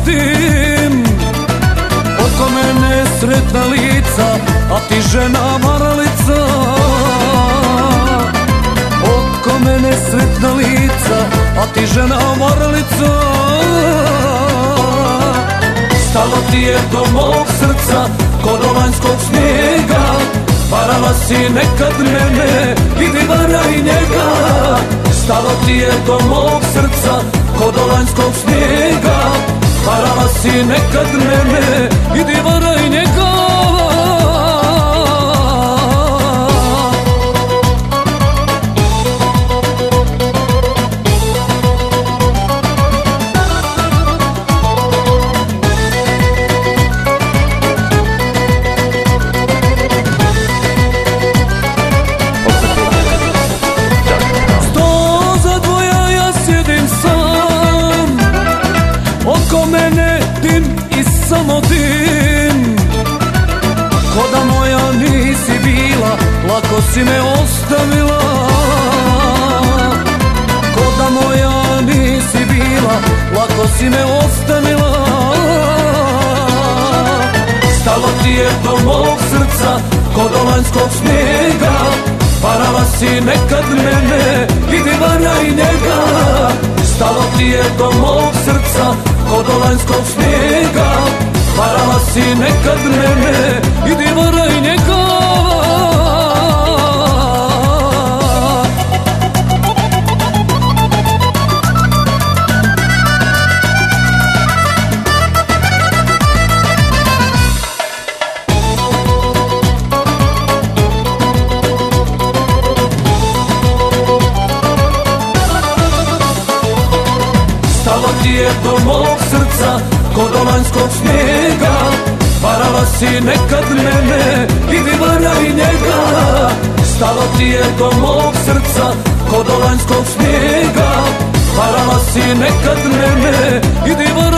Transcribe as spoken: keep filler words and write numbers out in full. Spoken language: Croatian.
dim. Oko mene sretna lica, a ti žena varalica. Oko mene sretna lica, a ti žena varalica. Stalo ti je do mog srca, kod olanjskog snijega. Varala si nekad mene, idi varaj njega. Stalo ti je do mog srca, kod olanjskog snijega. Varala si nekad mene, idi varaj njega. Oko mene dim i samo dim. Ko da moja nisi bila, lako si me ostavila. Ko da moja nisi bila, lako si me ostavila. Stalo ti je do mog srca, kod olanjskog snijega. Varala si nekad mene, idi varaj njega. Stalo ti je do mog srca, kod olanjskog snijega. Varala si nekad mene, idi varaj njega. Stalo ti je do mog srca, kod olanjskog snijega. Varala si nekad mene, idi varaj njega. Stalo ti je do mog srca, kod olanjskog snijega. Varala si nekad mene, idi varaj njega.